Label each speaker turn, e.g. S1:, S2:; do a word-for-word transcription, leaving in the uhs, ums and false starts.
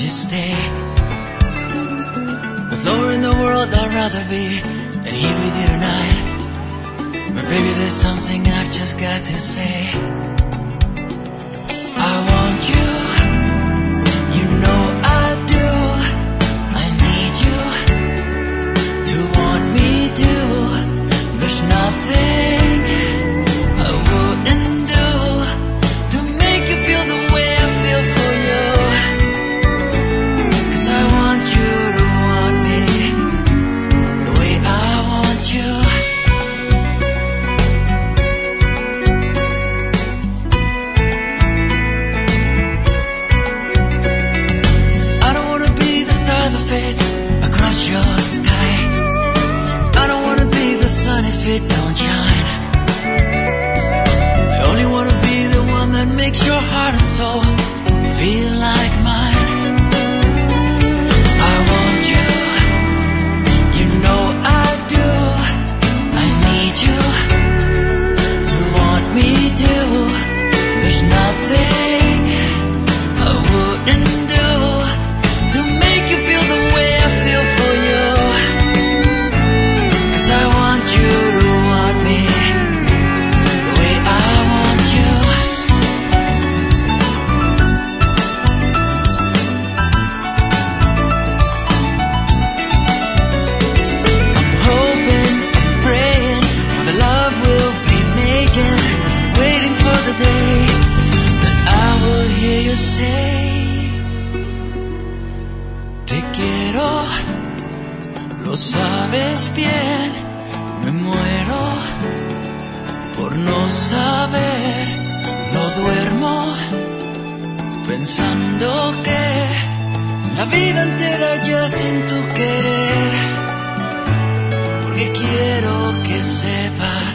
S1: you stay. There's nowhere in the world I'd rather be than here with you tonight. But baby, there's something I've just got to say. I want you, you know I do. I need you to want me to. There's nothing I wouldn't do to make you feel the way I feel for you. 'Cause I want you to want me the way I want you. I don't wanna be the star that fades across your sky. I don't wanna be the sun if it don't shine. I only wanna be the one that makes your heart and soul feel like mine. I want you, you know I do. I need you to want me to. There's nothing I wouldn't do to make you feel the way I feel for you. 'Cause I want you to want me the way I want you. I'm hoping, I'm praying for the love we'll be making, waiting for the day that I will hear you say, te quiero, lo sabes bien, me muero por no saber, no duermo pensando que la vida entera ya sin tu querer, porque quiero que sepas